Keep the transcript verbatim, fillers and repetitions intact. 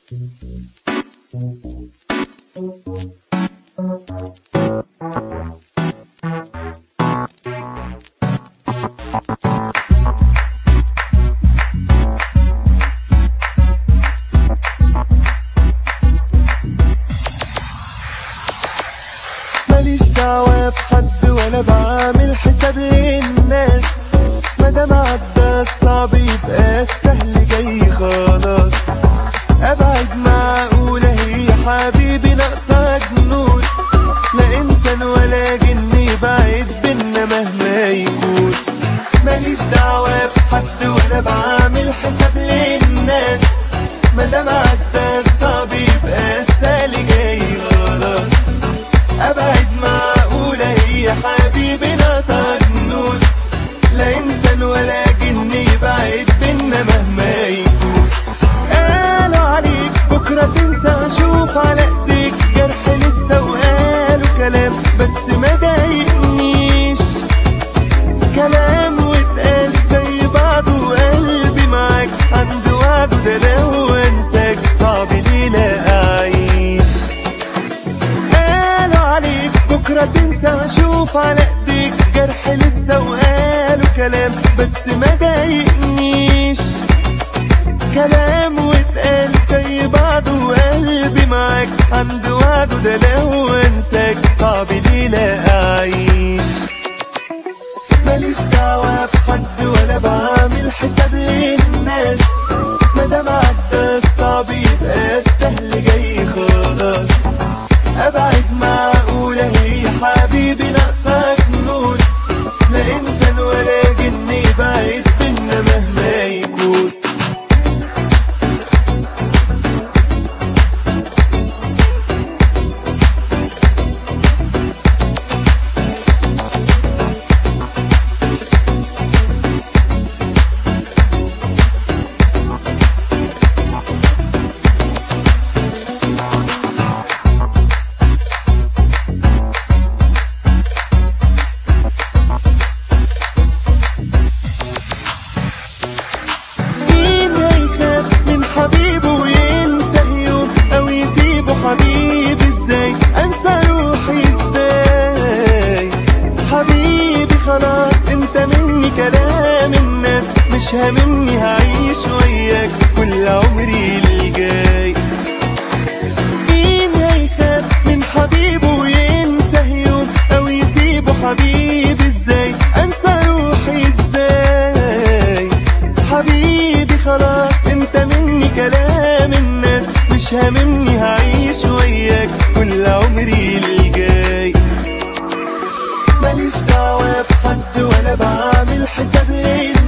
ماليش دعوة بحد ولا بعمل حساب للناس، مادام عدى الصعب يبقى السهل جاي خلاص. ابعد معقولة هي حبيبي ناقصة جنون، لا انسان ولا جن يبعد بينا مهما يكون. ماليش دعوة بحد ولا بعمل حساب للناس، مادام عدى الصعب يبقى السهل جاي خلاص. ابعد معقولة هي حبيبي ناقصة جنون، لا انسان ولا جن يبعد بينا مهما يكون. قالوا عليك بكرة تنسى، اشوف على ايديك جرح لسه وقالوا كلام بس ما ضايقنيش. كلام واتقال زي بعضه وقلبي معاك عند وعده، ده لو انساك صعب ليه لا اعيش. قالوا عليك بكرة تنسى، اشوف على ايديك جرح لسه وقالوا كلام بس ما ضايقنيش. كلام واتقال زي بعضه وقلبي معاك عند وعده، ده لو انساك صعب ليه لا اعيش. ماليش دعوة بحد ولا بعمل حساب للناس، مادام عدى الصعب يبقى السهل جاي خلاص. ابعد معقولة هي حبيبي ناقصة جنون، لا انسان ولا جن يبعد بينا مهما يكون. حبيبه وينسى يوم او يسيبه، حبيبي ازاي انسى روحي ازاي. حبيبي خلاص انت مني، كلام الناس مش هاممني، هعيش وياك كل عمري الجاي. مين هيخاف من حبيبه وينسى يوم او يسيبه، حبيبي ازاي انسى روحي ازاي. حبيبي خلاص انت مني، كلام الناس مش هاممني، هعيش وياك كل عمري الجاي. ماليش دعوة بحد ولا بعمل حساب ليه